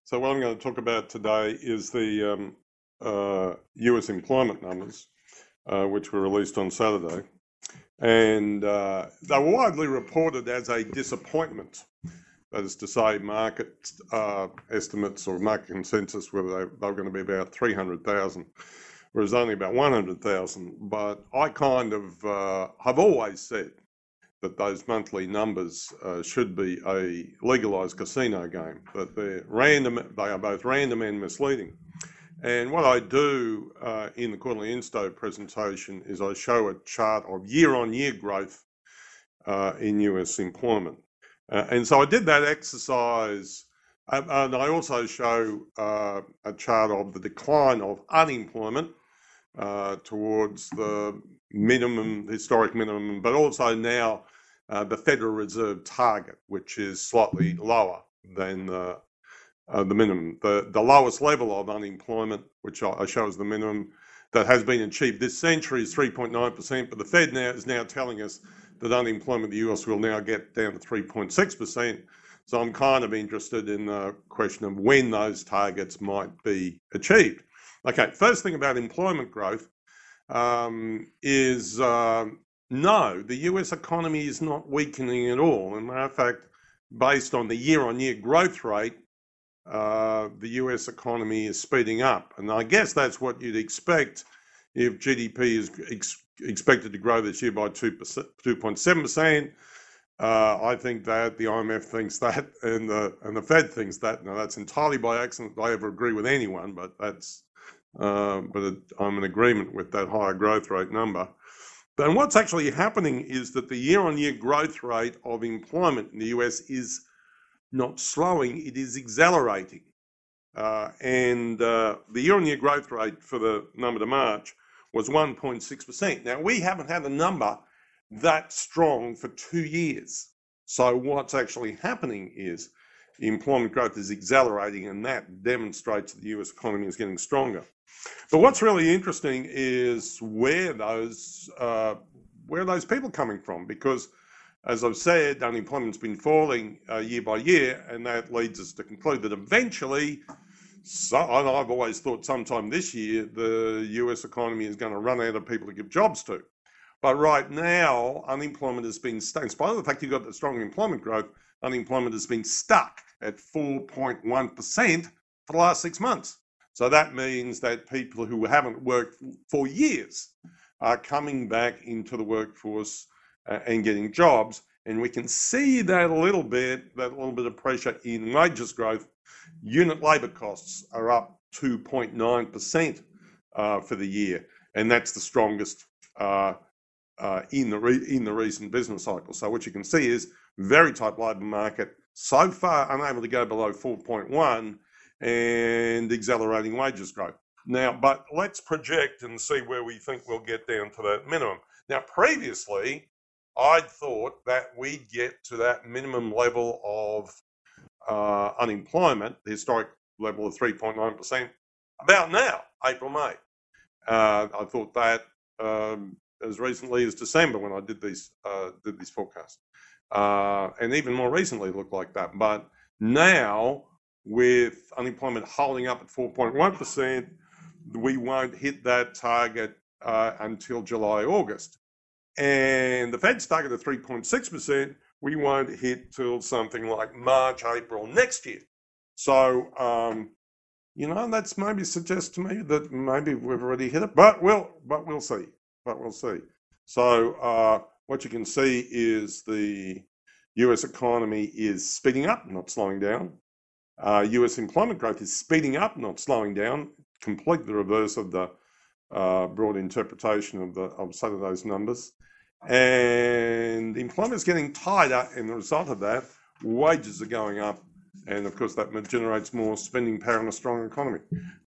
So what I'm going to talk about today is the US employment numbers, which were released on Saturday. And they were widely reported as a disappointment. That is to say, market estimates or market consensus were they were going to be about 300,000, whereas only about 100,000. But I kind of have always said that those monthly numbers should be a legalised casino game, that they are both random and misleading. And what I do in the quarterly Insto presentation is I show a chart of year-on-year growth in US employment. And so I did that exercise, and I also show a chart of the decline of unemployment towards the historic minimum, but also now the Federal Reserve target, which is slightly lower than the minimum. The lowest level of unemployment, which I show as the minimum that has been achieved this century, is 3.9%, but the Fed is now telling us that unemployment in the US will now get down to 3.6%. So I'm kind of interested in the question of when those targets might be achieved. Okay, first thing about employment growth is no, the US economy is not weakening at all. As a matter of fact, based on the year-on-year growth rate, the US economy is speeding up. And I guess that's what you'd expect if GDP is expected to grow this year by 2.7%. I think that the IMF thinks that, and the Fed thinks that. Now that's entirely by accident. I ever agree with anyone, but I'm in agreement with that higher growth rate number. And what's actually happening is that the year-on-year growth rate of employment in the US is not slowing, it is accelerating. And the year-on-year growth rate for the number to March was 1.6%. Now, we haven't had a number that strong for 2 years. So what's actually happening is employment growth is accelerating, and that demonstrates that the US economy is getting stronger. But what's really interesting is where are those people coming from? Because, as I've said, unemployment's been falling year by year, and that leads us to conclude that eventually, and I've always thought sometime this year, the US economy is going to run out of people to give jobs to. But right now, unemployment has been stuck. In spite of the fact you've got the strong employment growth, unemployment has been stuck at 4.1% for the last 6 months. So that means that people who haven't worked for years are coming back into the workforce and getting jobs. And we can see that a little bit of pressure in wages growth. Unit labour costs are up 2.9% for the year, and that's the strongest in the recent business cycle. So what you can see is very tight labour market, so far unable to go below 4.1, and accelerating wages growth. Now, but let's project and see where we think we'll get down to that minimum. Now, previously, I'd thought that we'd get to that minimum level of unemployment, the historic level of 3.9%, about now, April, May. I thought that as recently as December when I did these forecasts. And even more recently it looked like that. But now, with unemployment holding up at 4.1%, we won't hit that target until July, August. And the Fed's target of 3.6%, we won't hit till something like March, April next year. So, that's maybe suggests to me that maybe we've already hit it, but we'll see. So what you can see is the US economy is speeding up, not slowing down. US employment growth is speeding up, not slowing down. Completely the reverse of the broad interpretation of some of those numbers. And employment is getting tighter, and the result of that, wages are going up, and of course that generates more spending power in a strong economy.